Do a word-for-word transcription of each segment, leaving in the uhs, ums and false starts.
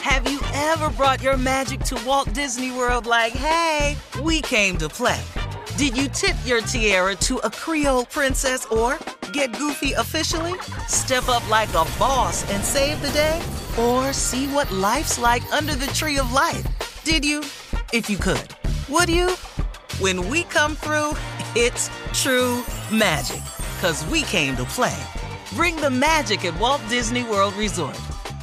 Have you ever brought your magic to Walt Disney World like, hey, we came to play? Did you tip your tiara to a Creole princess or get goofy officially? Step up like a boss and save the day? Or see what life's like under the tree of life? Did you? If you could. Would you? When we come through, it's true magic. 'Cause we came to play. Bring the magic at Walt Disney World Resort.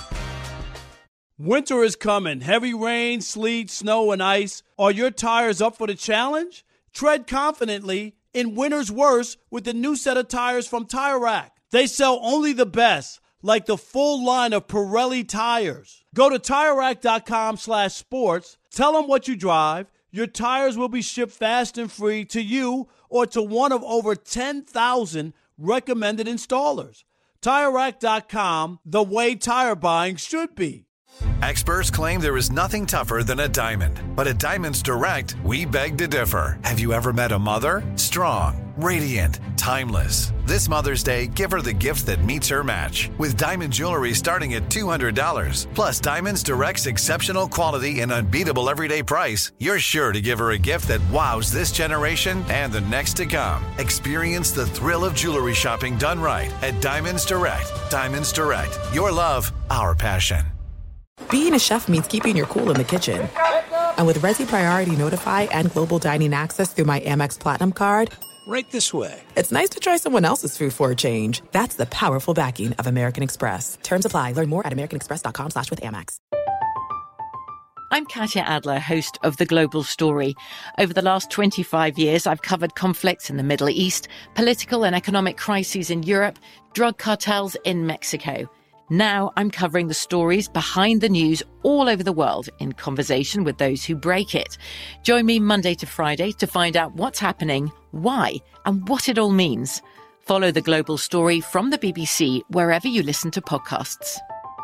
Winter is coming. Heavy rain, sleet, snow, and ice. Are your tires up for the challenge? Tread confidently in winter's worst with the new set of tires from Tire Rack. They sell only the best, like the full line of Pirelli tires. Go to Tire Rack dot com slash sports. Tell them what you drive. Your tires will be shipped fast and free to you or to one of over ten thousand recommended installers. Tire Rack dot com, the way tire buying should be. Experts claim there is nothing tougher than a diamond. But at Diamonds Direct, we beg to differ. Have you ever met a mother? Strong, radiant, timeless. This Mother's Day, give her the gift that meets her match. With diamond jewelry starting at two hundred dollars. Plus Diamonds Direct's exceptional quality and unbeatable everyday price, you're sure to give her a gift that wows this generation and the next to come. Experience the thrill of jewelry shopping done right at Diamonds Direct. Diamonds Direct. Your love, our passion. Being a chef means keeping your cool in the kitchen. And with Resi Priority Notify and Global Dining Access through my Amex Platinum card, right this way. It's nice to try someone else's food for a change. That's the powerful backing of American Express. Terms apply. Learn more at americanexpress.com slash with Amex. I'm Katya Adler, host of The Global Story. Over the last twenty-five years, I've covered conflicts in the Middle East, political and economic crises in Europe, drug cartels in Mexico. Now I'm covering the stories behind the news all over the world in conversation with those who break it. Join me Monday to Friday to find out what's happening, why, and what it all means. Follow The Global Story from the B B C wherever you listen to podcasts.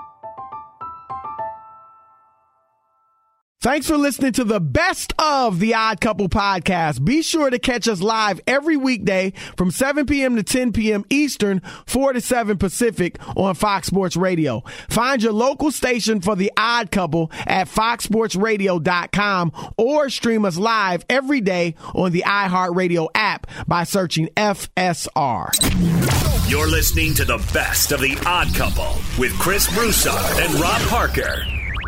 Thanks for listening to the best of the Odd Couple podcast. Be sure to catch us live every weekday from seven p.m. to ten p.m. Eastern, four to seven Pacific on Fox Sports Radio. Find your local station for the Odd Couple at fox sports radio dot com or stream us live every day on the iHeartRadio app by searching F S R. You're listening to the best of the Odd Couple with Chris Broussard and Rob Parker.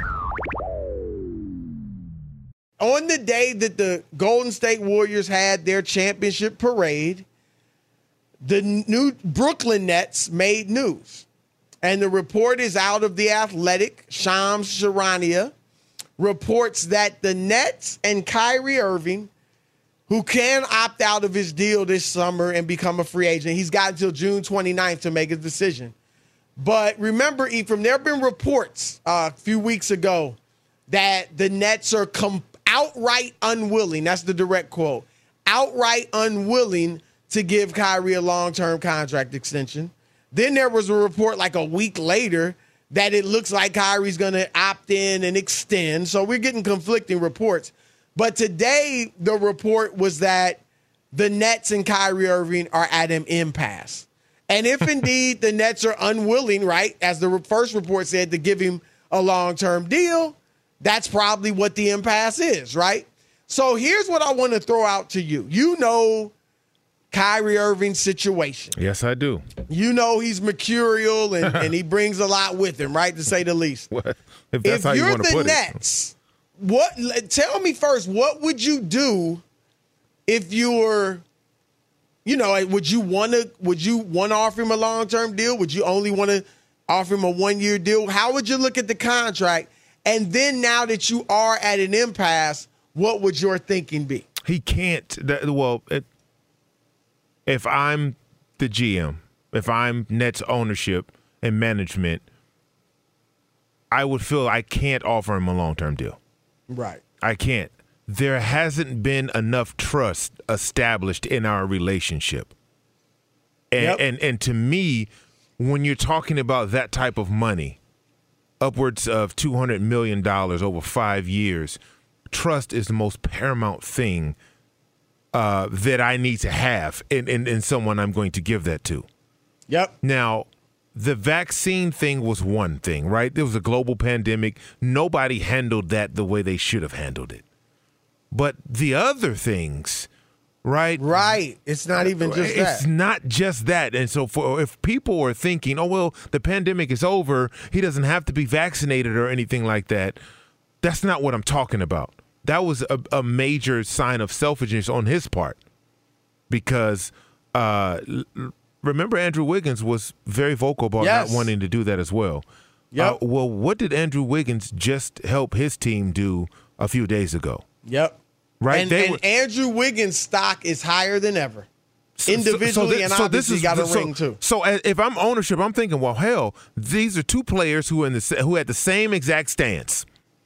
On the day that the Golden State Warriors had their championship parade, the new Brooklyn Nets made news. And the report is out of The Athletic. Shams Charania reports that the Nets and Kyrie Irving, who can opt out of his deal this summer and become a free agent, he's got until June twenty-ninth to make a decision. But remember, Ephraim, there have been reports uh, a few weeks ago that the Nets are completely outright unwilling, that's the direct quote, outright unwilling to give Kyrie a long-term contract extension. Then there was a report like a week later that it looks like Kyrie's going to opt in and extend. So we're getting conflicting reports. But today the report was that the Nets and Kyrie Irving are at an impasse. And if indeed the Nets are unwilling, right, as the first report said, to give him a long-term deal, that's probably what the impasse is, right? So here's what I want to throw out to you. You know Kyrie Irving's situation. Yes, I do. You know he's mercurial and, and he brings a lot with him, right, to say the least. What? If that's if how you you're want to the put Nets, it. What, tell me first, what would you do if you were, you know, would you want to would you want to offer him a long-term deal? Would you only want to offer him a one-year deal? How would you look at the contract? And then now that you are at an impasse, what would your thinking be? He can't. That, well, it, if I'm the G M, if I'm Nets ownership and management, I would feel I can't offer him a long-term deal. Right. I can't. There hasn't been enough trust established in our relationship. And, yep. and, and to me, when you're talking about that type of money, upwards of two hundred million dollars over five years, trust is the most paramount thing uh, that I need to have in, in, in someone I'm going to give that to. Yep. Now, the vaccine thing was one thing, right? There was a global pandemic. Nobody handled that the way they should have handled it. But the other things, right? Right. It's not even just that. It's not just that. And so for if people are thinking, oh, well, the pandemic is over, he doesn't have to be vaccinated or anything like that, that's not what I'm talking about. That was a, a major sign of selfishness on his part because uh, remember Andrew Wiggins was very vocal about yes. not wanting to do that as well. Yep. Uh, well, what did Andrew Wiggins just help his team do a few days ago? Yep. Right. And, they and were, Andrew Wiggins' stock is higher than ever. So, Individually so this, and so obviously this is, got a so, ring too. So if I'm ownership, I'm thinking, well, hell, these are two players who are in the who had the same exact stance.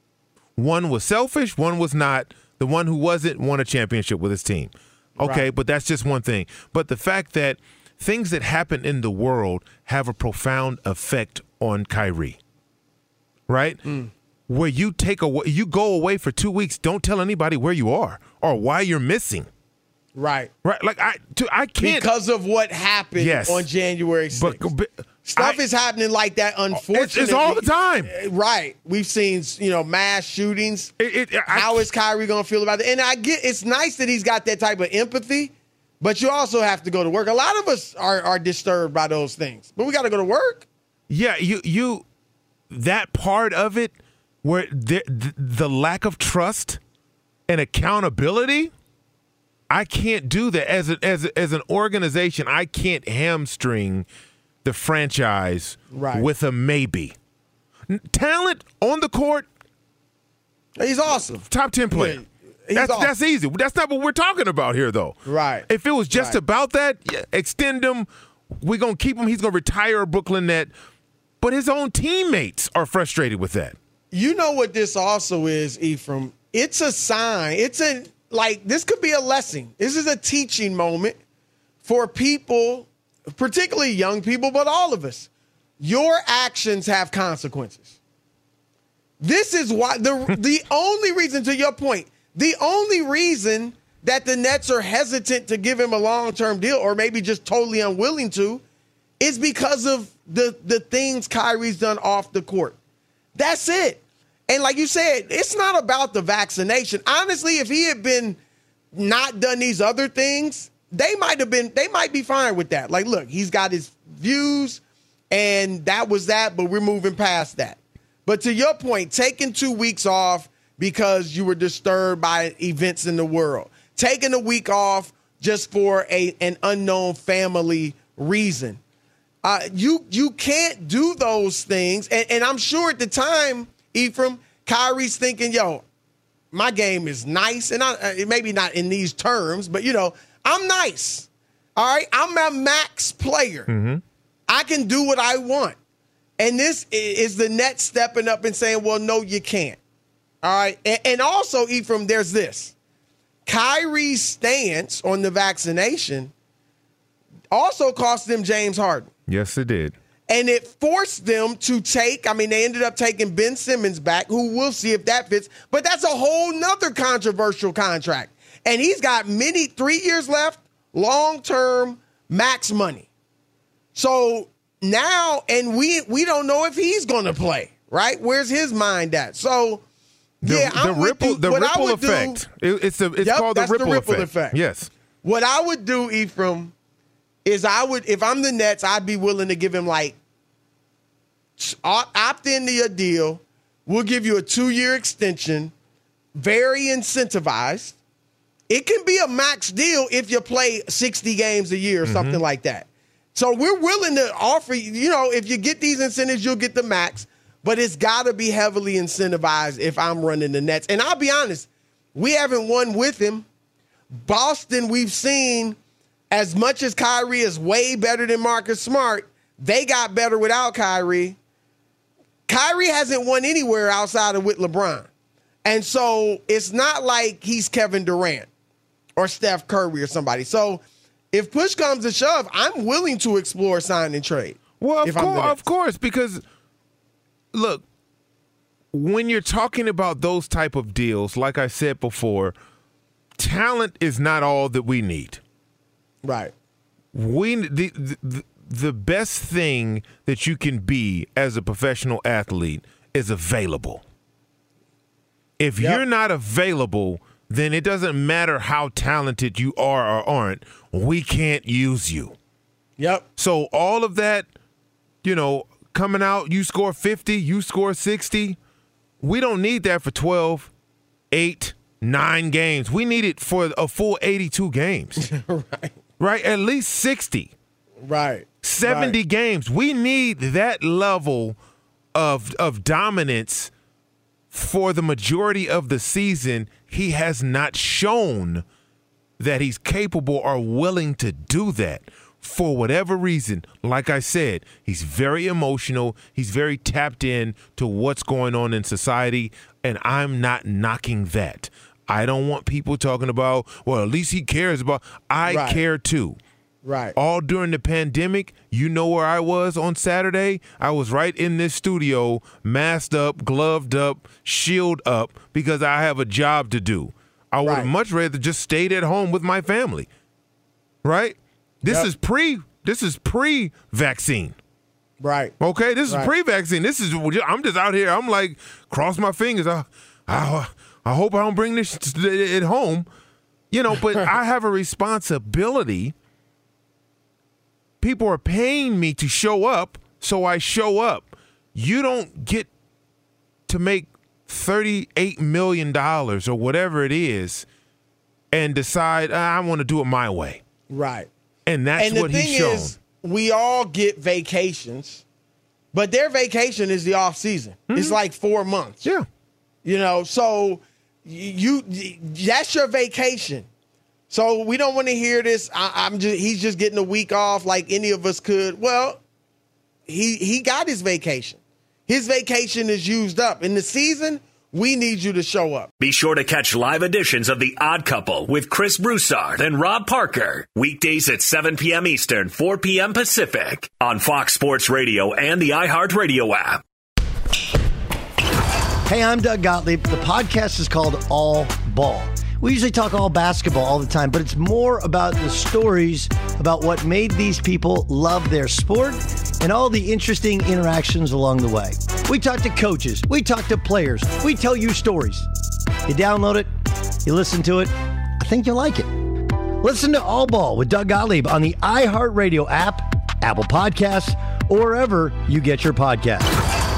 One was selfish, one was not. The one who wasn't won a championship with his team. Okay, Right. but that's just one thing. But the fact that things that happen in the world have a profound effect on Kyrie, right? Mm. Where you take away, you go away for two weeks, don't tell anybody where you are or why you're missing. Right. Right. Like I, to, I can't because of what happened yes. on January sixth. But, but Stuff I, is happening like that, unfortunately. It's, it's all the time. Right. We've seen, you know, mass shootings. It, it, I, How is Kyrie going to feel about it? And I get it's nice that he's got that type of empathy, but you also have to go to work. A lot of us are, are disturbed by those things, but we got to go to work. Yeah, you you that part of it where the, the, the lack of trust and accountability, I can't do that as a, as a, as an organization. I can't hamstring the franchise right. with a maybe. Talent on the court, he's awesome. Top ten player. Yeah, that's awesome. that's easy. That's not what we're talking about here, though. Right. If it was just right. about that, yeah, extend him. We're gonna keep him. He's gonna retire a Brooklyn Net. But his own teammates are frustrated with that. You know what this also is, Ephraim? It's a sign. It's a like this could be a lesson. This is a teaching moment for people, particularly young people, but all of us. Your actions have consequences. This is why the the only reason, to your point, the only reason that the Nets are hesitant to give him a long-term deal or maybe just totally unwilling to is because of the, the things Kyrie's done off the court. That's it. And like you said, it's not about the vaccination. Honestly, if he had been not done these other things, they might have been, they might be fine with that. Like, look, he's got his views and that was that, but we're moving past that. But to your point, taking two weeks off because you were disturbed by events in the world, taking a week off just for a an unknown family reason. Uh, you you can't do those things. And, and I'm sure at the time, Ephraim, Kyrie's thinking, yo, my game is nice. And I, uh, maybe not in these terms, but, you know, I'm nice. All right. I'm a max player. Mm-hmm. I can do what I want. And this is the Nets stepping up and saying, well, no, you can't. All right. And, and also, Ephraim, there's this. Kyrie's stance on the vaccination also cost them James Harden. Yes, it did. And it forced them to take, I mean, they ended up taking Ben Simmons back, who we'll see if that fits. But that's a whole nother controversial contract. And he's got many, three years left, long-term max money. So now, and we we don't know if he's going to play, right? Where's his mind at? So, the, yeah, the I'm ripple, with you. the What ripple I would effect. Do, it, it's a, it's yep, called the that's ripple, the ripple effect. effect. Yes. What I would do, Ephraim, is I would, if I'm the Nets, I'd be willing to give him like, opt into your deal. We'll give you a two-year extension, very incentivized. It can be a max deal if you play sixty games a year or mm-hmm. something like that. So we're willing to offer you, you know, if you get these incentives, you'll get the max, but it's got to be heavily incentivized if I'm running the Nets. And I'll be honest, we haven't won with him. Boston, we've seen, as much as Kyrie is way better than Marcus Smart, they got better without Kyrie. Kyrie hasn't won anywhere outside of with LeBron. And so it's not like he's Kevin Durant or Steph Curry or somebody. So if push comes to shove, I'm willing to explore sign and trade. Well, of, course, of course, because, look, when you're talking about those type of deals, like I said before, talent is not all that we need. Right. We the, the the best thing that you can be as a professional athlete is available. If yep. you're not available, then it doesn't matter how talented you are or aren't. We can't use you. Yep. So all of that, you know, coming out, you score fifty, you score sixty. We don't need that for twelve, eight, nine games. We need it for a full eighty-two games. Right. Right? At least sixty. Right. seventy right. games. We need that level of of dominance for the majority of the season. He has not shown that he's capable or willing to do that for whatever reason. Like I said, he's very emotional. He's very tapped in to what's going on in society, and I'm not knocking that. I don't want people talking about, well, at least he cares about. I right. care too. Right. All during the pandemic, you know where I was on Saturday? I was right in this studio, masked up, gloved up, shield up, because I have a job to do. I would have right. much rather just stayed at home with my family. Right? This yep. is pre this is pre-vaccine. Right. Okay? This is right. pre-vaccine. This is I'm just out here. I'm like, cross my fingers. I I, I hope I don't bring this at home. You know, but I have a responsibility. People are paying me to show up, so I show up. You don't get to make thirty-eight million dollars or whatever it is and decide, ah, I want to do it my way. Right. And that's and what he's he's shown. Is, we all get vacations, but their vacation is the off season. Mm-hmm. It's like four months. Yeah. You know, so you that's your vacation. So we don't want to hear this. I, I'm just he's just getting a week off like any of us could. Well, he he got his vacation. His vacation is used up. In the season, we need you to show up. Be sure to catch live editions of The Odd Couple with Chris Broussard and Rob Parker. Weekdays at seven p.m. Eastern, four p.m. Pacific on Fox Sports Radio and the iHeartRadio app. Hey, I'm Doug Gottlieb. The podcast is called All Ball. We usually talk all basketball all the time, but it's more about the stories about what made these people love their sport and all the interesting interactions along the way. We talk to coaches. We talk to players. We tell you stories. You download it. You listen to it. I think you'll like it. Listen to All Ball with Doug Gottlieb on the iHeartRadio app, Apple Podcasts, or wherever you get your podcasts.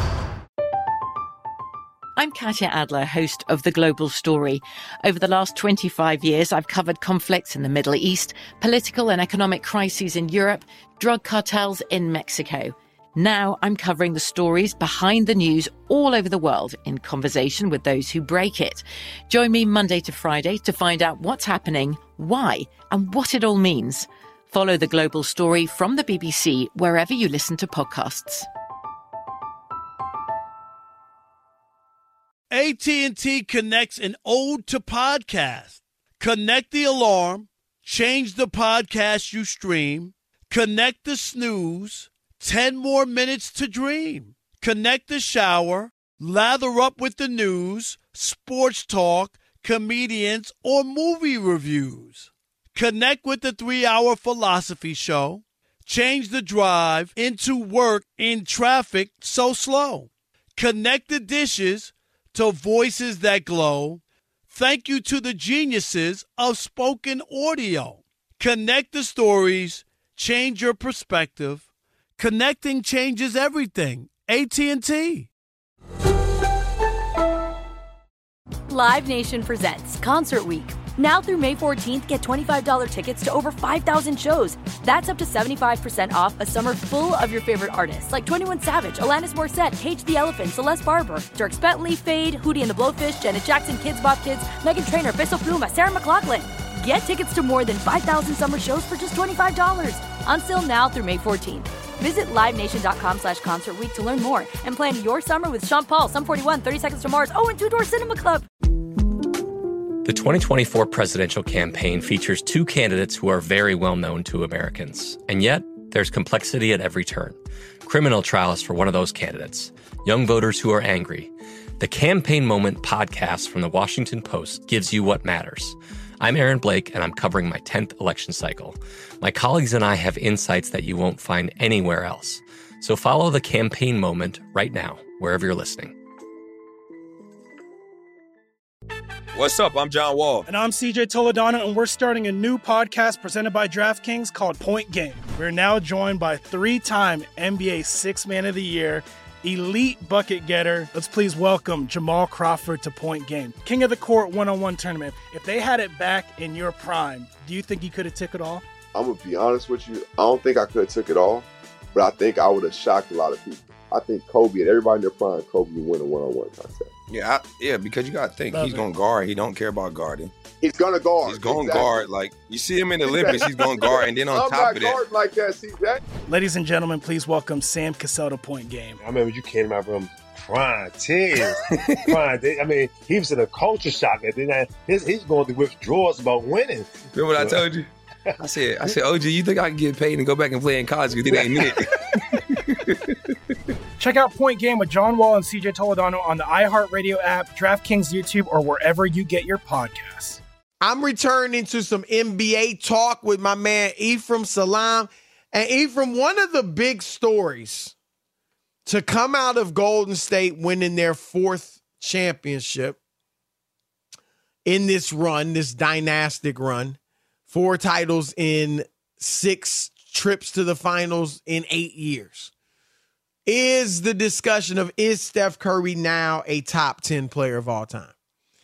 I'm Katya Adler, host of The Global Story. Over the last twenty-five years, I've covered conflicts in the Middle East, political and economic crises in Europe, drug cartels in Mexico. Now I'm covering the stories behind the news all over the world in conversation with those who break it. Join me Monday to Friday to find out what's happening, why, and what it all means. Follow The Global Story from the B B C wherever you listen to podcasts. A T and T connects an ode to podcast. Connect the alarm, change the podcast you stream, connect the snooze, ten more minutes to dream. Connect the shower, lather up with the news, sports talk, comedians, or movie reviews. Connect with the three-hour philosophy show. Change the drive into work in traffic so slow. Connect the dishes to voices that glow. Thank you to the geniuses of spoken audio. Connect the stories, change your perspective. Connecting changes everything. A T and T. Live Nation presents Concert Week. Now through May fourteenth, get twenty-five dollars tickets to over five thousand shows. That's up to seventy-five percent off a summer full of your favorite artists like twenty-one Savage, Alanis Morissette, Cage the Elephant, Celeste Barber, Dierks Bentley, Fade, Hootie and the Blowfish, Janet Jackson, Kids Bop Kids, Meghan Trainor, Bissell Pluma, Sarah McLachlan. Get tickets to more than five thousand summer shows for just twenty-five dollars. Until now through May fourteenth. Visit livenation.com slash concert week to learn more and plan your summer with Sean Paul, Sum forty-one, thirty Seconds to Mars, oh, and Two Door Cinema Club. The twenty twenty-four presidential campaign features two candidates who are very well known to Americans. And yet, there's complexity at every turn. Criminal trials for one of those candidates. Young voters who are angry. The Campaign Moment podcast from the Washington Post gives you what matters. I'm Aaron Blake, and I'm covering my tenth election cycle. My colleagues and I have insights that you won't find anywhere else. So follow the campaign moment right now, wherever you're listening. What's up? I'm John Wall. And I'm C J Toledano, and we're starting a new podcast presented by DraftKings called Point Game. We're now joined by three-time N B A Sixth Man of the Year, elite bucket getter. Let's please welcome Jamal Crawford to Point Game. King of the Court one-on-one tournament. If they had it back in your prime, do you think you could have took it all? I'm going to be honest with you. I don't think I could have took it all, but I think I would have shocked a lot of people. I think Kobe and everybody in their prime, Kobe would win a one-on-one contest. Yeah, I, yeah, because you got to think, Love he's going to guard. He don't care about guarding. He's going to guard. He's going to exactly. guard. Like, you see him in the Olympics, he's going to guard. And then on I'm top not of that. like that, see that? Ladies and gentlemen, please welcome Sam Cassell to Point Game. I remember you came out from crying, tears, crying. I mean, he was in a culture shock. And then he's, he's going through withdrawals about winning. Remember what I told you? I said, I said, O G, you think I can get paid and go back and play in college because it ain't it? Check out Point Game with John Wall and C J Toledano on the iHeartRadio app, DraftKings YouTube, or wherever you get your podcasts. I'm returning to some N B A talk with my man Ephraim Salaam. And Ephraim, one of the big stories to come out of Golden State winning their fourth championship in this run, this dynastic run, four titles in six trips to the finals in eight years, is the discussion of, is Steph Curry now a top ten player of all time?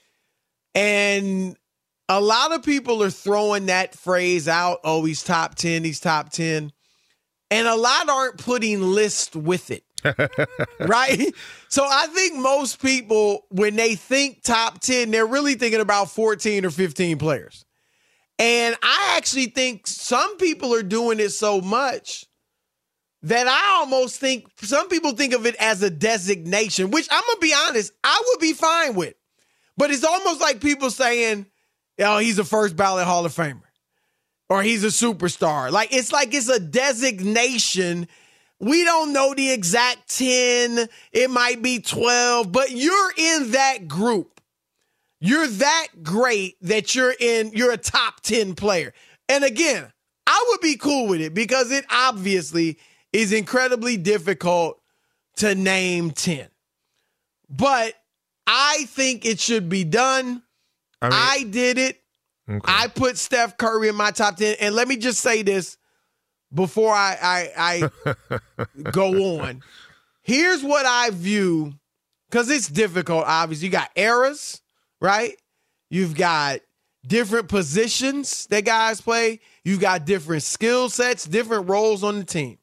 And a lot of people are throwing that phrase out, oh, he's top ten, he's top ten. And a lot aren't putting lists with it, right? So I think most people, when they think top ten, they're really thinking about fourteen or fifteen players. And I actually think some people are doing it so much that I almost think some people think of it as a designation, which I'm going to be honest, I would be fine with. But it's almost like people saying, oh, he's a first ballot Hall of Famer or he's a superstar. Like, it's like it's a designation. We don't know the exact ten. It might be twelve, but you're in that group. You're that great that you're in, you're a top ten player. And again, I would be cool with it because it obviously is incredibly difficult to name ten. But I think it should be done. I, mean, I did it. Okay. I put Steph Curry in my top ten. And let me just say this before I, I, I go on. Here's what I view, because it's difficult, obviously. You got eras, right? You've got different positions that guys play. You've got different skill sets, different roles on the team.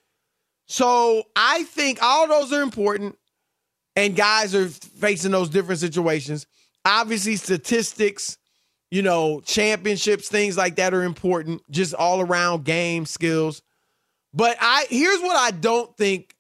So I think all those are important, and guys are facing those different situations. Obviously, statistics, you know, championships, things like that are important, just all around game skills. But I here's what I don't think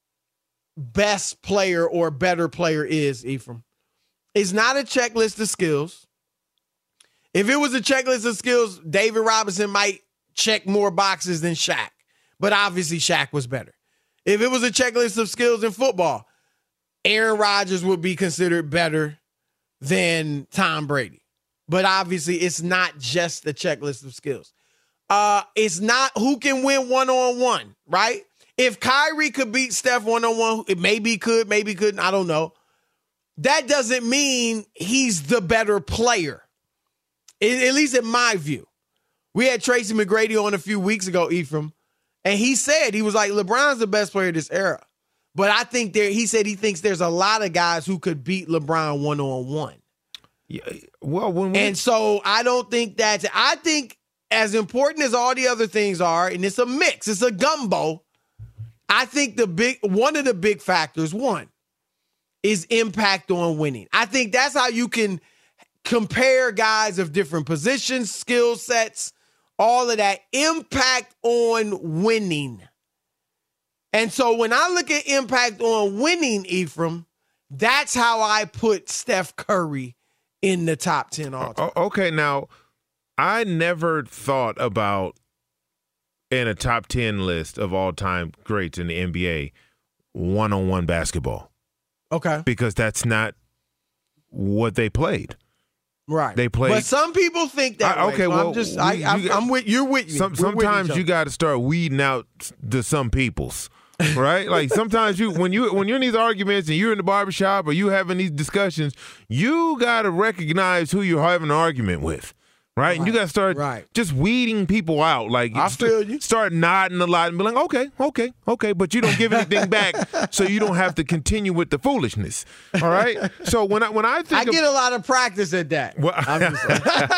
best player or better player is, Ephraim. It's not a checklist of skills. If it was a checklist of skills, David Robinson might check more boxes than Shaq. But obviously Shaq was better. If it was a checklist of skills in football, Aaron Rodgers would be considered better than Tom Brady. But obviously it's not just the checklist of skills. Uh, it's not who can win one-on-one, right? If Kyrie could beat Steph one-on-one, it maybe could, maybe couldn't, I don't know. That doesn't mean he's the better player, it, at least in my view. We had Tracy McGrady on a few weeks ago, Ephraim, and he said, he was like, LeBron's the best player of this era. But I think there, he said he thinks there's a lot of guys who could beat LeBron one-on-one. Yeah, well, when we- and so I don't think that's, I think as important as all the other things are, and it's a mix, it's a gumbo, I think the big, one of the big factors, one, is impact on winning. I think that's how you can compare guys of different positions, skill sets, all of that. Impact on winning. And so when I look at impact on winning, Ephraim, that's how I put Steph Curry in the top ten all time. Okay, now, I never thought about in a top ten list of all-time greats in the N B A, one-on-one basketball. Okay. Because that's not what they played. Right. They played. But some people think that I, way. okay, so well, I'm just, we- I, you I'm, got- I'm with, you're with me. Some, We're with sometimes each you other. got to start weeding out the some peoples, right? Like sometimes you when you when you're in these arguments and you're in the barbershop or you having these discussions, you got to recognize who you're having an argument with. Right? And you got to start Right. just weeding people out. Like I st- feel you. Start nodding a lot and be like, okay, okay, okay. But you don't give anything back so you don't have to continue with the foolishness. All right? So when I when I think I of, get a lot of practice at that. Well, I'm just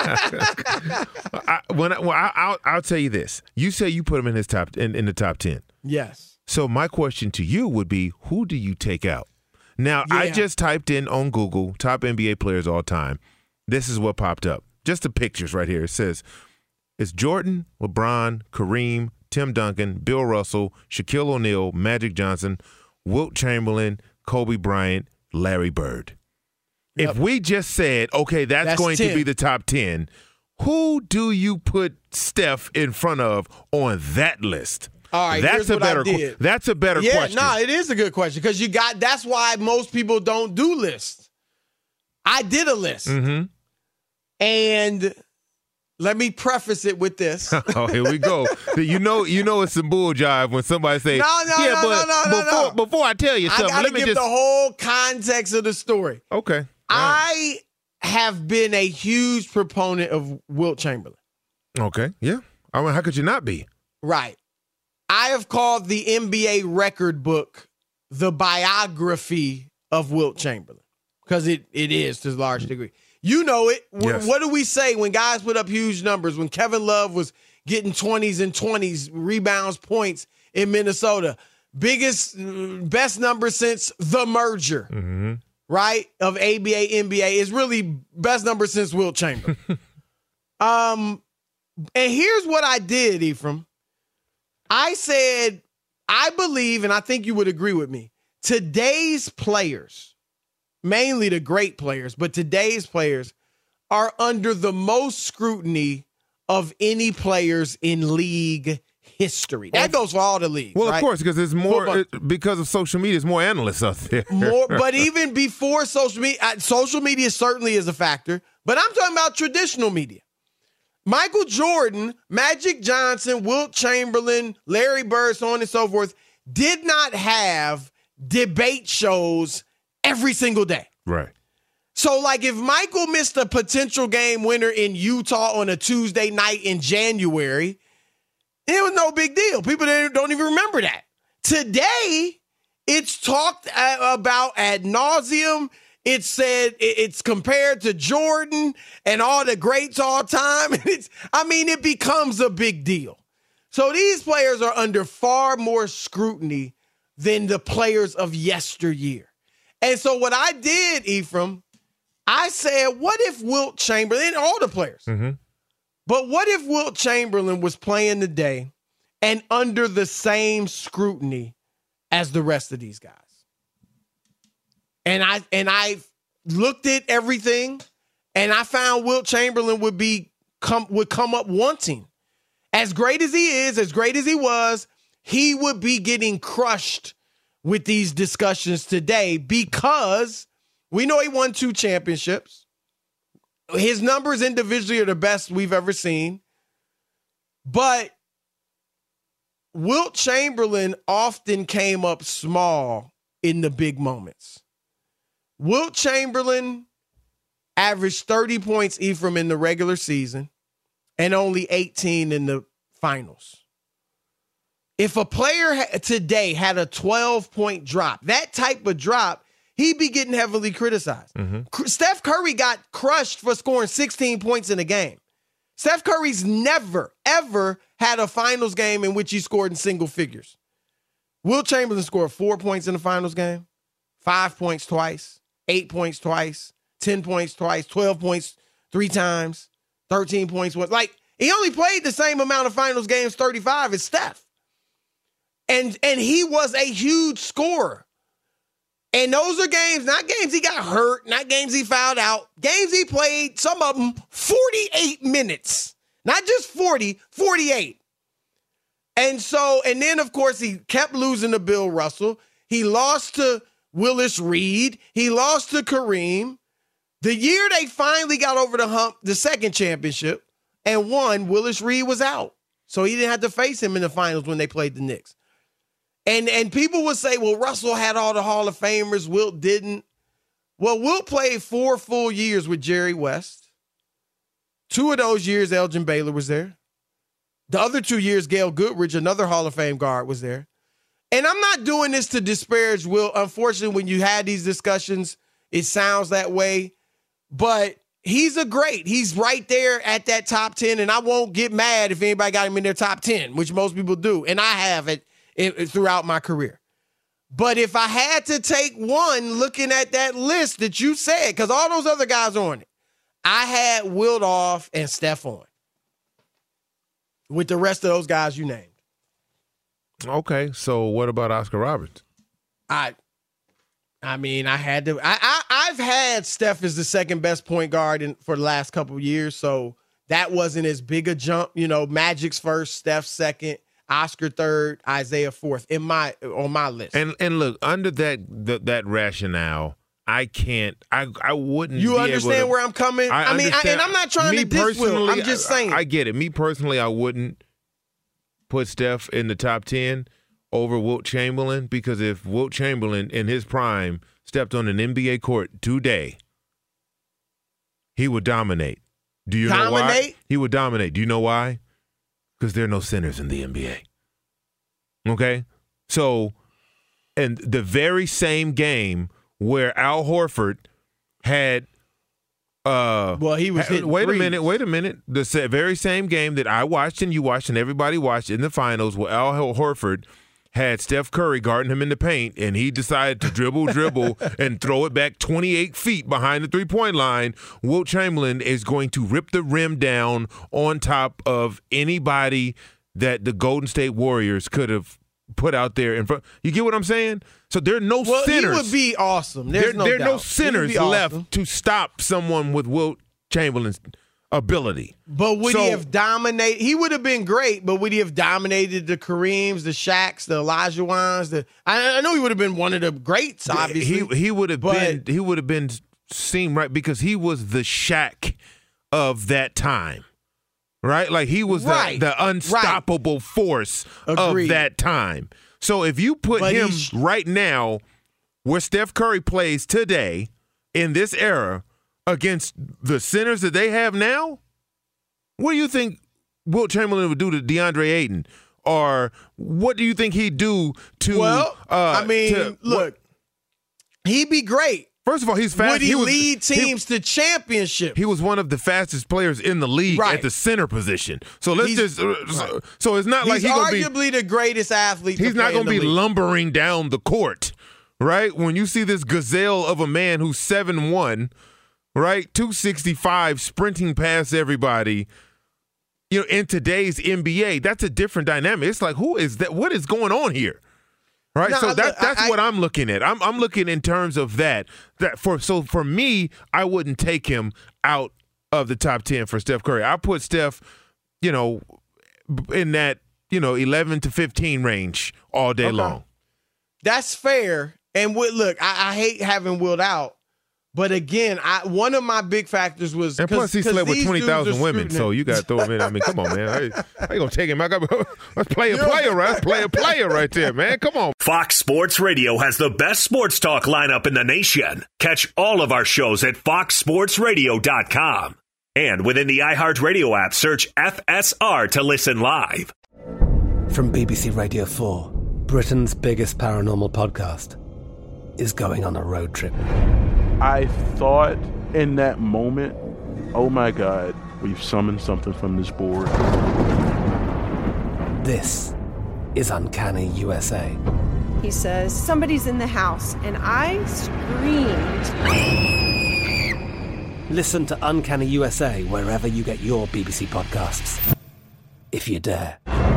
I, when I, well, I, I'll, I'll tell you this. You say you put him in his top in, in the top ten. Yes. So my question to you would be, who do you take out? Now, I Yeah. just typed in on Google top N B A players all time. This is what popped up. Just the pictures right here. It says it's Jordan, LeBron, Kareem, Tim Duncan, Bill Russell, Shaquille O'Neal, Magic Johnson, Wilt Chamberlain, Kobe Bryant, Larry Bird. If we just said, okay, that's, That's going to ten. be the top ten, who do you put Steph in front of on that list? All right, that's here's a what I better. que- did. That's a better yeah, question. no, it is a good question because you got. That's why most people don't do lists. I did a list, Mm-hmm. and let me preface it with this. Oh, here we go. You know, you know, it's some bull jive when somebody say, No, no, "Yeah, no, but no, no, no, before no. before I tell you I something, got to let me give just." the whole context of the story. Okay. I have been a huge proponent of Wilt Chamberlain. Okay. Yeah. I mean, how could you not be? Right. I have called the N B A record book the biography of Wilt Chamberlain because it, it is to a large degree. You know it. Wh- Yes. What do we say when guys put up huge numbers? When Kevin Love was getting twenties and twenties, rebounds, points in Minnesota. Biggest, mm, best number since the merger, Mm-hmm. right, of A B A, N B A. Is really best number since Wilt Chamberlain. um, And here's what I did, Ephraim. I said, I believe, and I think you would agree with me, today's players, mainly the great players, but today's players are under the most scrutiny of any players in league history. That goes for all the leagues. Well, right? of course, because there's more Football. it, because of social media. There's more analysts out there. More, but even before social media, uh, social media certainly is a factor. But I'm talking about traditional media. Michael Jordan, Magic Johnson, Wilt Chamberlain, Larry Bird, so on and so forth, did not have debate shows every single day. Right. So, like, if Michael missed a potential game winner in Utah on a Tuesday night in January, it was no big deal. People don't even remember that. Today, it's talked about ad nauseum. It's said it's compared to Jordan and all the greats all time. It's, I mean, it becomes a big deal. So these players are under far more scrutiny than the players of yesteryear. And so what I did, Ephraim, I said, what if Wilt Chamberlain, all the players, Mm-hmm. but what if Wilt Chamberlain was playing today and under the same scrutiny as the rest of these guys? And I and I looked at everything, and I found Wilt Chamberlain would be come would come up wanting. As great as he is, as great as he was, he would be getting crushed with these discussions today because we know he won two championships. His numbers individually are the best we've ever seen. But Wilt Chamberlain often came up small in the big moments. Wilt Chamberlain averaged thirty points, Ephraim, in the regular season and only eighteen in the finals. If a player ha- today had a twelve-point drop, that type of drop, he'd be getting heavily criticized. Mm-hmm. Steph Curry got crushed for scoring sixteen points in a game. Steph Curry's never, ever had a finals game in which he scored in single figures. Wilt Chamberlain scored four points in the finals game, five points twice, eight points twice, ten points twice, twelve points three times, thirteen points once. Like, he only played the same amount of finals games, thirty-five, as Steph. And, and he was a huge scorer. And those are games, not games he got hurt, not games he fouled out, games he played, some of them forty-eight minutes. Not just forty, forty-eight. And so, and then, of course, he kept losing to Bill Russell. He lost to Willis Reed. He lost to Kareem. The year they finally got over the hump, the second championship, and won, Willis Reed was out. So he didn't have to face him in the finals when they played the Knicks. And and people would say, well, Russell had all the Hall of Famers, Wilt didn't. Well, Wilt played four full years with Jerry West. Two of those years, Elgin Baylor was there. The other two years, Gail Goodrich, another Hall of Fame guard, was there. And I'm not doing this to disparage Wilt. Unfortunately, when you had these discussions, it sounds that way. But he's a great. He's right there at that top ten, and I won't get mad if anybody got him in their top ten, which most people do, and I have it, it throughout my career. But if I had to take one looking at that list that you said, because all those other guys are on it, I had Wilt off and Steph on with the rest of those guys you named. Okay, so what about Oscar Roberts? I I mean, I had to. I, I I've had Steph as the second best point guard in, for the last couple of years, so that wasn't as big a jump. You know, Magic's first, Steph second, Oscar third, Isaiah fourth in my on my list. And and look, under that the, that rationale, I can't. I I wouldn't. You be understand able to, where I'm coming? I, I mean, I, and I'm not trying me to diss Will. I'm just saying. I, I get it. Me personally, I wouldn't put Steph in the top ten over Wilt Chamberlain, because if Wilt Chamberlain in his prime stepped on an N B A court today, he would dominate. Do you dominate? know why? He would dominate. Do you know why? Because there are no centers in the N B A. Okay? So, and the very same game where Al Horford had uh well, he was hitting wait threes. a minute, wait a minute. The sa- very same game that I watched and you watched and everybody watched in the finals, where Al Horford had Steph Curry guarding him in the paint, and he decided to dribble, dribble, and throw it back twenty-eight feet behind the three-point line. Wilt Chamberlain is going to rip the rim down on top of anybody that the Golden State Warriors could have put out there in front. You get what I'm saying? So there are no well, centers. He would be awesome. There's there no there are doubt. no centers left awesome. to stop someone with Wilt Chamberlain's ability. But would so, he have dominated? He would have been great, but would he have dominated the Kareems, the Shaqs, the Elijah Wines? The I, I know he would have been one of the greats. Obviously, he he would have but, been he would have been seen right because he was the Shaq of that time, right? Like he was right, the, the unstoppable right. force Agreed. of that time. So if you put but him he's, right now, where Steph Curry plays today in this era, against the centers that they have now, what do you think Wilt Chamberlain would do to DeAndre Ayton? Or what do you think he'd do to Well, uh, I mean, to, look, he'd be great. First of all, he's fast. Would he, he was, lead teams he, to championships? He was one of the fastest players in the league right. at the center position. So let's he's, just uh, right. so, so it's not he's like he's arguably be, the greatest athlete. He's to not going to be league. lumbering down the court, right? When you see this gazelle of a man who's seven one, right, two sixty-five, sprinting past everybody. You know, in today's N B A, that's a different dynamic. It's like, who is that? What is going on here? Right, no, so that, look, that's I, what I'm looking at. I'm I'm looking in terms of that. That for so for me, I wouldn't take him out of the top ten for Steph Curry. I put Steph, you know, in that you know eleven to fifteen range all day okay. long. That's fair. And with, look, I, I hate having Wilt out. But again, I, one of my big factors was and plus he slept with twenty thousand women, so you got to throw him in. I mean, come on, man, I, I ain't gonna take him. I got let's play a player, right? Let's play a player right there, man. Come on. Fox Sports Radio has the best sports talk lineup in the nation. Catch all of our shows at fox sports radio dot com and within the iHeartRadio app, search F S R to listen live. From B B C Radio Four, Britain's biggest paranormal podcast is going on a road trip. I thought in that moment, oh my God, we've summoned something from this board. This is Uncanny U S A. He says, somebody's in the house, and I screamed. Listen to Uncanny U S A wherever you get your B B C podcasts, if you dare.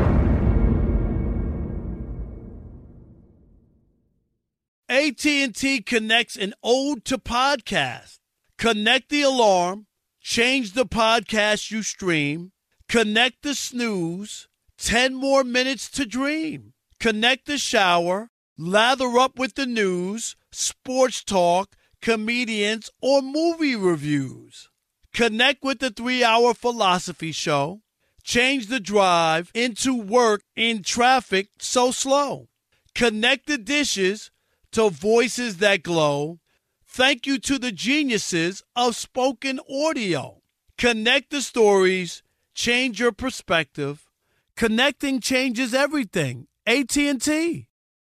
A T and T connects an ode to podcast. Connect the alarm, change the podcast you stream, connect the snooze, ten more minutes to dream. Connect the shower, lather up with the news, sports talk, comedians, or movie reviews. Connect with the three-Hour Philosophy Show. Change the drive into work in traffic so slow. Connect the dishes to voices that glow. Thank you to the geniuses of spoken audio. Connect the stories. Change your perspective. Connecting changes everything. A T and T.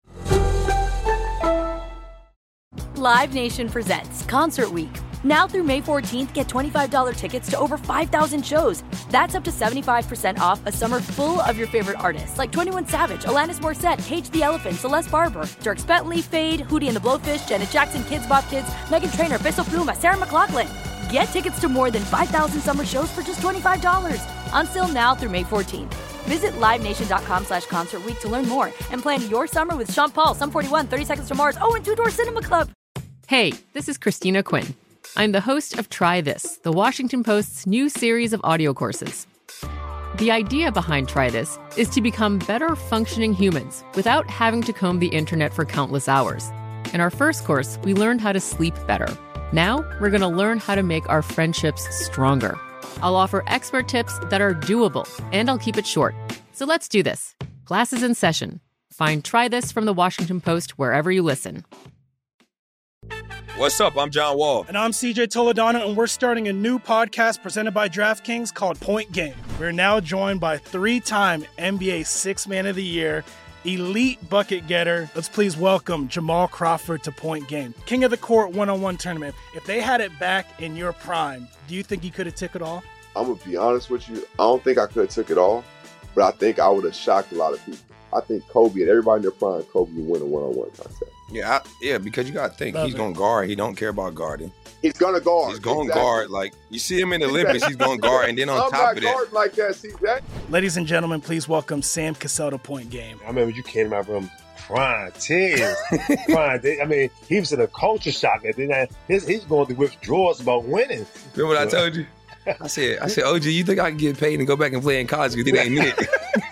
Live Nation presents Concert Week. Now through May fourteenth, get twenty-five dollars tickets to over five thousand shows. That's up to seventy-five percent off a summer full of your favorite artists like twenty-one Savage, Alanis Morissette, Cage the Elephant, Celeste Barber, Dierks Bentley, Fade, Hootie and the Blowfish, Janet Jackson, Kids Bop Kids, Meghan Trainor, Bissell Pluma, Sarah McLachlan. Get tickets to more than five thousand summer shows for just twenty-five dollars. On sale now through May fourteenth. Visit livenation.com slash concert week to learn more and plan your summer with Sean Paul, Sum forty-one, thirty Seconds to Mars, oh, and Two Door Cinema Club. Hey, this is Christina Quinn. I'm the host of Try This, the Washington Post's new series of audio courses. The idea behind Try This is to become better functioning humans without having to comb the internet for countless hours. In our first course, we learned how to sleep better. Now, we're going to learn how to make our friendships stronger. I'll offer expert tips that are doable, and I'll keep it short. So let's do this. Class is in session. Find Try This from the Washington Post wherever you listen. What's up? I'm John Wall. And I'm C J Toledano, and we're starting a new podcast presented by DraftKings called Point Game. We're now joined by three-time N B A Sixth Man of the Year, elite bucket getter. Let's please welcome Jamal Crawford to Point Game. King of the Court one-on-one tournament. If they had it back in your prime, do you think you could have took it all? I'm going to be honest with you. I don't think I could have took it all, but I think I would have shocked a lot of people. I think Kobe and everybody in their prime, Kobe would win a one-on-one contest. Yeah, I, yeah, because you got to think. Love he's it. going to guard. He don't care about guarding. He's going to guard. He's going to Exactly. guard. Like, you see him in the Olympics, he's going to guard. And then on I'm top not of that, guarding like that, C J. Ladies and gentlemen, please welcome Sam Cassell to Point Game. I remember you came to my room crying, tears, crying. I mean, he was in a culture shock. And then his, he's going through withdrawals about winning. remember what I told you? I said, I said, O G, you think I can get paid and go back and play in college because it ain't it?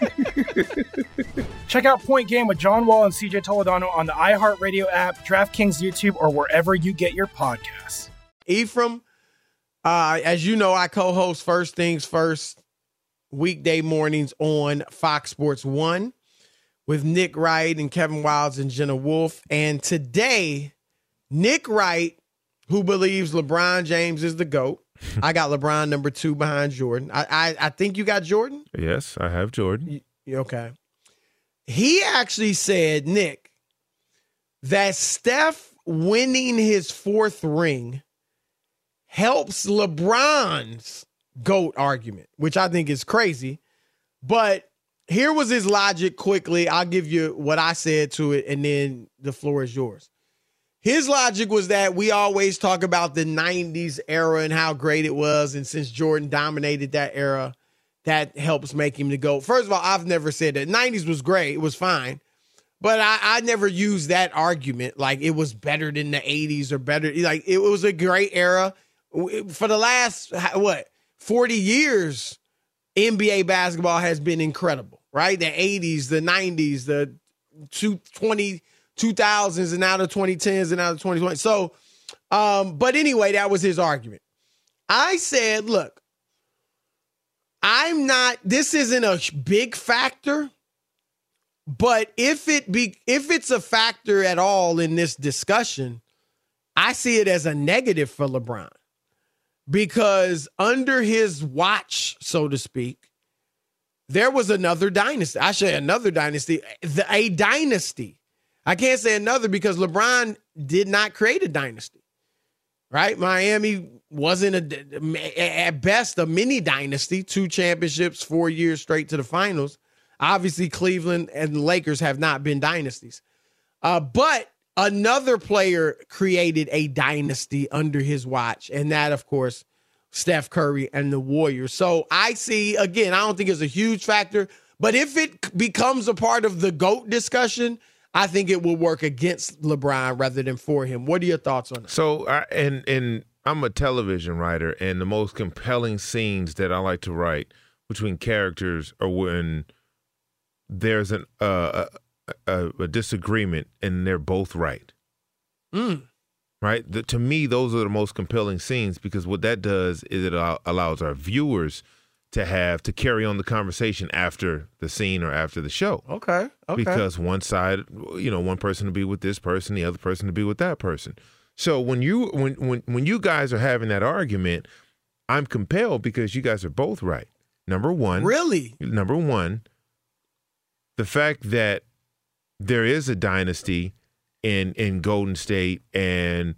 Check out Point Game with John Wall and C J Toledano on the iHeartRadio app, DraftKings YouTube, or wherever you get your podcasts. Ephraim, uh, as you know, I co-host First Things First weekday mornings on Fox Sports one with Nick Wright and Kevin Wildes and Jenna Wolfe. And today, Nick Wright, who believes LeBron James is the GOAT. I got LeBron number two behind Jordan. I, I, I think you got Jordan? Yes, I have Jordan. You, okay. He actually said, Nick, that Steph winning his fourth ring helps LeBron's GOAT argument, which I think is crazy. But here was his logic quickly. I'll give you what I said to it, and then the floor is yours. His logic was that we always talk about the nineties era and how great it was, and since Jordan dominated that era, that helps make him the GOAT. First of all, I've never said that. nineties was great. It was fine. But I, I never used that argument like it was better than the eighties or better. Like, it was a great era. For the last, what, forty years, N B A basketball has been incredible, right? The eighties, the nineties, the twenty, two thousands, and now the twenty tens and now the twenty twenties. So, um, but anyway, that was his argument. I said, look, I'm not, this isn't a big factor, but if it be, if it's a factor at all in this discussion, I see it as a negative for LeBron, because under his watch, so to speak, there was another dynasty. I say another dynasty, the, a dynasty. I can't say another because LeBron did not create a dynasty. Right? Miami wasn't, a, at best, a mini dynasty. Two championships, four years straight to the finals. Obviously, Cleveland and the Lakers have not been dynasties. Uh, but another player created a dynasty under his watch, and that, of course, Steph Curry and the Warriors. So I see, again, I don't think it's a huge factor, but if it becomes a part of the GOAT discussion, I think it will work against LeBron rather than for him. What are your thoughts on that? So, I, and and I'm a television writer, and the most compelling scenes that I like to write between characters are when there's an uh, a, a, a disagreement and they're both right. Mm. right? The, to me, those are the most compelling scenes because what that does is it allow, allows our viewers to have to carry on the conversation after the scene or after the show. Okay. Okay. Because one side, you know, one person to be with this person, the other person to be with that person. So when you when when when you guys are having that argument, I'm compelled because you guys are both right. Number one, really. Number one, the fact that there is a dynasty in in Golden State and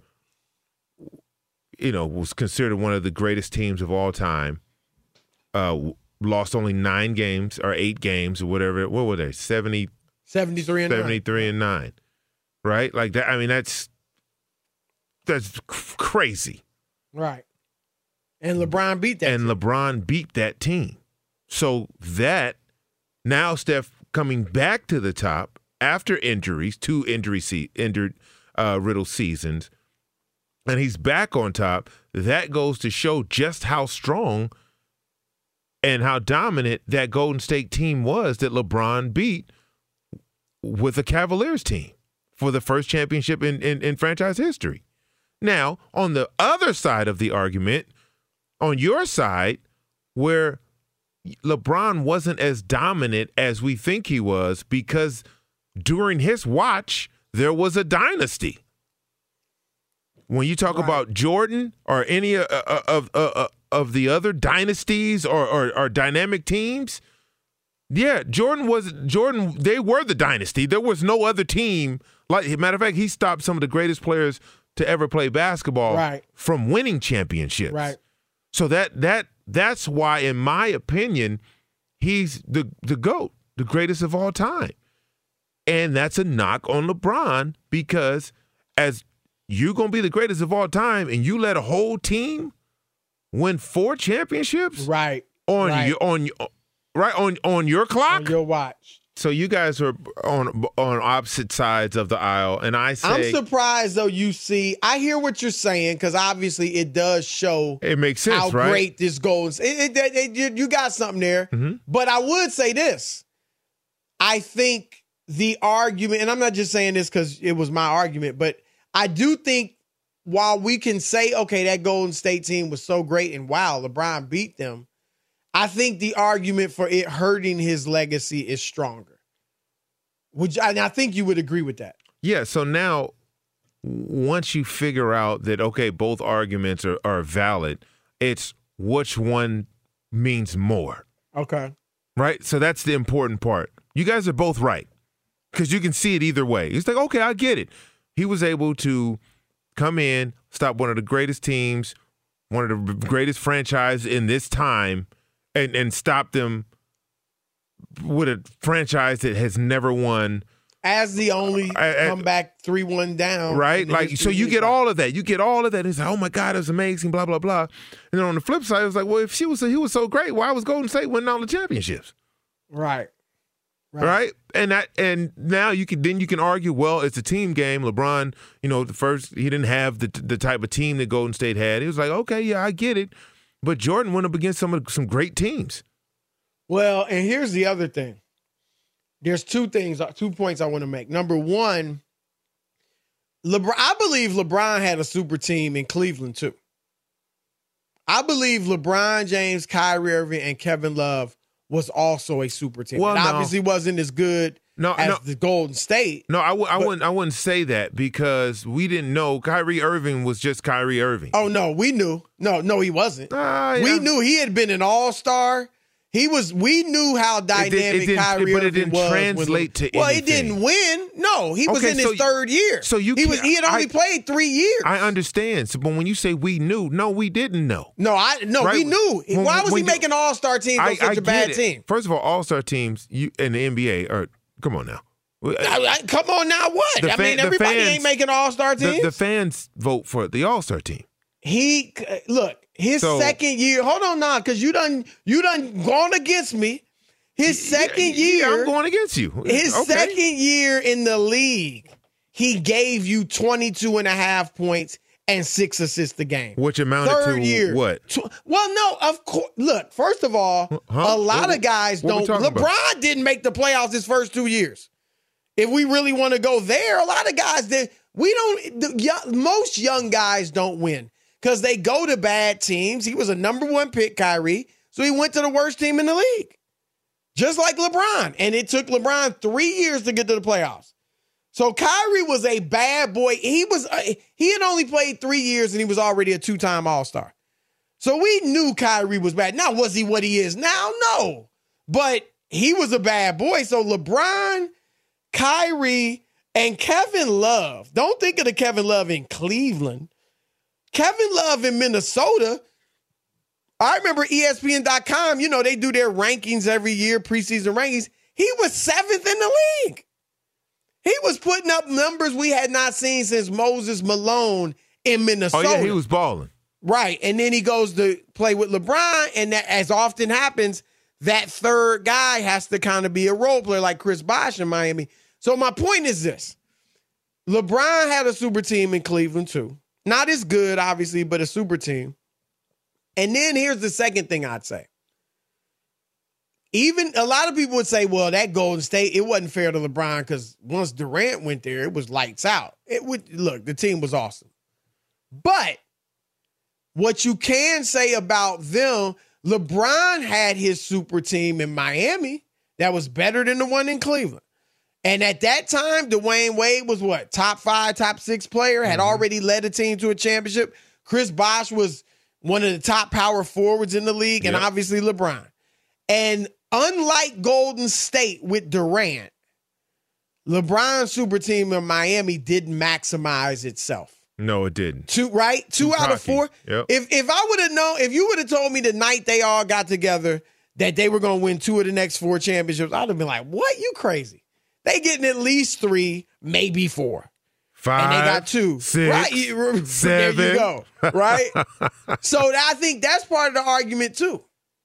you know was considered one of the greatest teams of all time. Uh, lost only nine games or eight games or whatever. What were they? seventy, seventy-three and seventy-three nine. and nine, right? Like that. I mean, that's that's crazy. Right. And LeBron beat that. And team. LeBron beat that team. So that now Steph coming back to the top after injuries, two injury se- injured uh, riddled seasons, and he's back on top. That goes to show just how strong and how dominant that Golden State team was that LeBron beat with the Cavaliers team for the first championship in, in, in franchise history. Now, on the other side of the argument, on your side, where LeBron wasn't as dominant as we think he was because during his watch, there was a dynasty. When you talk right. about Jordan or any uh, uh, of uh, uh, of the other dynasties or, or, or dynamic teams, yeah, Jordan was Jordan. They were the dynasty. There was no other team. Like, matter of fact, he stopped some of the greatest players to ever play basketball right. from winning championships. Right. So that that that's why, in my opinion, he's the the GOAT, the greatest of all time. And that's a knock on LeBron because as you're going to be the greatest of all time and you let a whole team win four championships right on right. your on right on on your clock, on your watch. So you guys are on on opposite sides of the aisle, and I say I'm surprised though. You see, I hear what you're saying because obviously it does show it makes sense how right? great this goes. It, it, it, it, you got something there, mm-hmm. but I would say this: I think the argument, and I'm not just saying this because it was my argument, but I do think while we can say, okay, that Golden State team was so great and wow, LeBron beat them, I think the argument for it hurting his legacy is stronger. Would you, and I think you would agree with that. Yeah, so now once you figure out that, okay, both arguments are, are valid, it's which one means more. Okay. Right? So that's the important part. You guys are both right because you can see it either way. It's like, okay, I get it. He was able to come in, stop one of the greatest teams, one of the greatest franchises in this time, and, and stop them with a franchise that has never won. As the only I, I, comeback three one down. Right? Like, so you get all of that. You get all of that. It's like, oh, my God, it was amazing, blah, blah, blah. And then on the flip side, it was like, well, if she was he was so great, why was Golden State winning all the championships? Right. Right. right. And that and now you can then you can argue, well, it's a team game. LeBron, you know, the first he didn't have the the type of team that Golden State had. He was like, okay, yeah, I get it. But Jordan went up against some of some great teams. Well, and here's the other thing. There's two things, two points I want to make. Number one, LeBron, I believe LeBron had a super team in Cleveland too. I believe LeBron James, Kyrie Irving, and Kevin Love was also a super team. Well, it no. obviously wasn't as good no, as no. the Golden State. No, I, w- I wouldn't. I wouldn't say that because we didn't know Kyrie Irving was just Kyrie Irving. Oh no, we knew. No, no, he wasn't. Uh, yeah. We knew he had been an all-star. He was. We knew how dynamic it did, it Kyrie but Irving it didn't was. translate to well, anything. he didn't win. No, he was Okay, in his so- third year. So you he was. can't- He had only I- played three years. I understand. So, but when you say we knew, no, we didn't know. no, I no. Right? We knew. When- Why was when he you- making all-star teams on I, such I a bad get it. team? First of all, all-star teams you in the N B A are come on now. I, I, come on now, what? The I fan- mean, the everybody fans- ain't making all-star The, teams. the fans vote for the all-star team. He look his So- second year. Hold on now, because you done you done gone against me. His second Yeah, year, I'm going against you. his Okay. second year in the league, he gave you twenty-two and a half points and six assists a game. Which amounted Third to year. what? Tw- well, no, of course. Look, first of all, Huh? a lot What- of guys what we don't. talking LeBron about? didn't make the playoffs his first two years. If we really want to go there, a lot of guys did. We don't, the, young, most young guys don't win because they go to bad teams. He was a number one pick, Kyrie, so he went to the worst team in the league. Just like LeBron. And it took LeBron three years to get to the playoffs. So Kyrie was a bad boy. He was uh, he had only played three years and he was already a two-time All-Star. So we knew Kyrie was bad. Now, was he what he is now? No. But he was a bad boy. So LeBron, Kyrie, and Kevin Love. Don't think of the Kevin Love in Cleveland. Kevin Love in Minnesota. I remember E S P N dot com, you know, they do their rankings every year, preseason rankings. He was seventh in the league. He was putting up numbers we had not seen since Moses Malone in Minnesota. Oh, yeah, he was balling. Right. And then he goes to play with LeBron, and that, as often happens, that third guy has to kind of be a role player like Chris Bosh in Miami. So my point is this. LeBron had a super team in Cleveland, too. Not as good, obviously, but a super team. And then here's the second thing I'd say. Even a lot of people would say, well, that Golden State, it wasn't fair to LeBron because once Durant went there, it was lights out. It would look, the team was awesome. But what you can say about them, LeBron had his super team in Miami that was better than the one in Cleveland. And at that time, Dwayne Wade was what? Top five, top six player, had mm-hmm. already led a team to a championship. Chris Bosh was one of the top power forwards in the league, yep. and obviously LeBron. And unlike Golden State with Durant, LeBron's super team in Miami didn't maximize itself. No, it didn't. Two right, two Too out cocky. of four. Yep. If if I would have known, if you would have told me the night they all got together that they were going to win two of the next four championships, I'd have been like, "What? You crazy? They getting at least three, maybe four." Five, and they got two. Six, right? seven. There you go. Right? So I think that's part of the argument too.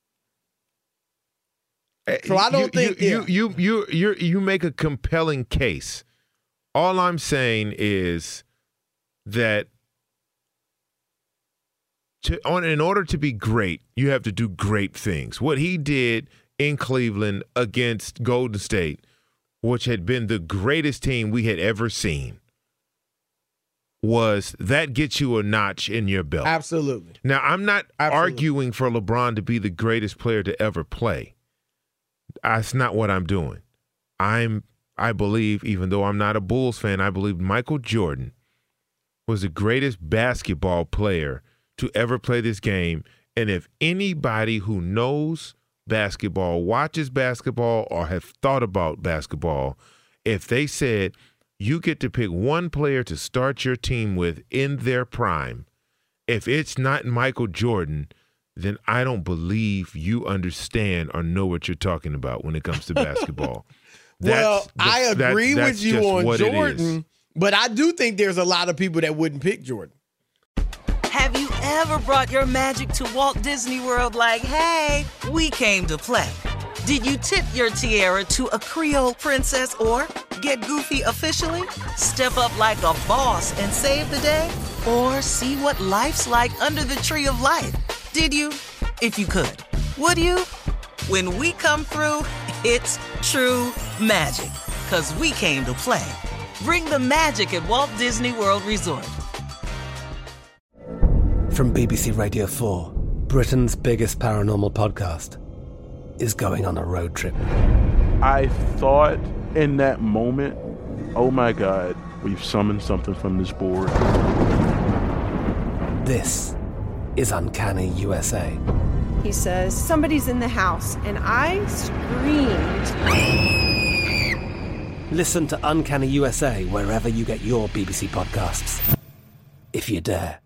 So I don't you, think you, yeah. you you you you you make a compelling case. All I'm saying is that to, on, in order to be great, you have to do great things. What he did in Cleveland against Golden State, which had been the greatest team we had ever seen, was that gets you a notch in your belt. Absolutely. Now, I'm not Absolutely. arguing for LeBron to be the greatest player to ever play. That's not what I'm doing. I'm, I believe, even though I'm not a Bulls fan, I believe Michael Jordan was the greatest basketball player to ever play this game. And if anybody who knows basketball, watches basketball, or have thought about basketball, if they said you get to pick one player to start your team with in their prime, if it's not Michael Jordan, then I don't believe you understand or know what you're talking about when it comes to basketball. Well, the, I agree that, with you on Jordan, but I do think there's a lot of people that wouldn't pick Jordan. Have you ever brought your magic to Walt Disney World like, hey, we came to play? Did you tip your tiara to a Creole princess or get goofy officially? Step up like a boss and save the day? Or see what life's like under the tree of life? Did you? If you could. Would you? When we come through, it's true magic. 'Cause we came to play. Bring the magic at Walt Disney World Resort. From B B C Radio four, Britain's biggest paranormal podcast is going on a road trip. I thought in that moment, oh my God, we've summoned something from this board. This is Uncanny U S A. He says, somebody's in the house, and I screamed. Listen to Uncanny U S A wherever you get your B B C podcasts, if you dare.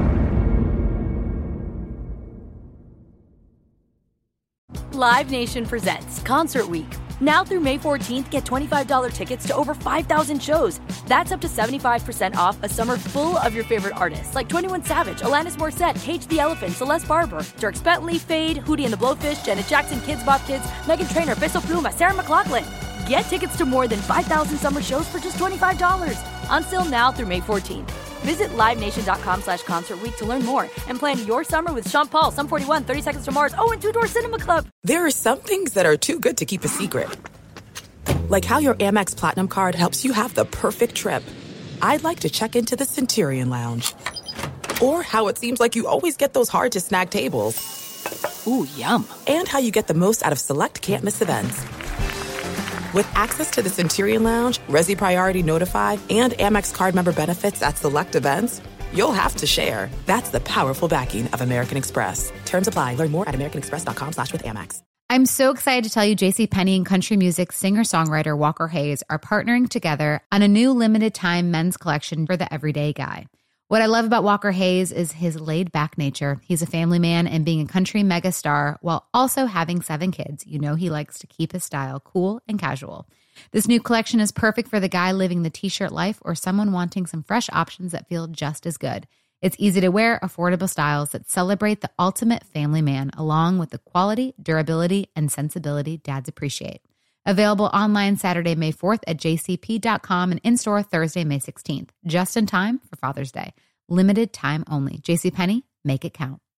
Live Nation presents Concert Week. Now through May fourteenth, get twenty-five dollars tickets to over five thousand shows. That's up to seventy-five percent off a summer full of your favorite artists like twenty-one Savage, Alanis Morissette, Cage the Elephant, Celeste Barber, Dierks Bentley, Fade, Hootie and the Blowfish, Janet Jackson, Kids Bop Kids, Meghan Trainor, Bissell Pluma, Sarah McLachlan. Get tickets to more than five thousand summer shows for just twenty-five dollars. On sale now through May fourteenth. Visit livenation.com slash concert week to learn more and plan your summer with Sean Paul, Sum forty-one, thirty Seconds to Mars, oh, and Two Door Cinema Club. There are some things that are too good to keep a secret. Like how your Amex Platinum card helps you have the perfect trip. I'd like to check into the Centurion Lounge. Or how it seems like you always get those hard-to-snag tables. Ooh, yum. And how you get the most out of select can't-miss events. With access to the Centurion Lounge, Resi Priority Notify, and Amex card member benefits at select events, you'll have to share. That's the powerful backing of American Express. Terms apply. Learn more at americanexpress.com slash with Amex. I'm so excited to tell you JCPenney and country music singer-songwriter Walker Hayes are partnering together on a new limited-time men's collection for the everyday guy. What I love about Walker Hayes is his laid-back nature. He's a family man, and being a country megastar while also having seven kids, you know he likes to keep his style cool and casual. This new collection is perfect for the guy living the t-shirt life or someone wanting some fresh options that feel just as good. It's easy to wear, affordable styles that celebrate the ultimate family man, along with the quality, durability, and sensibility dads appreciate. Available online Saturday, May fourth at j c p dot com and in-store Thursday, May sixteenth. Just in time for Father's Day. Limited time only. JCPenney, make it count.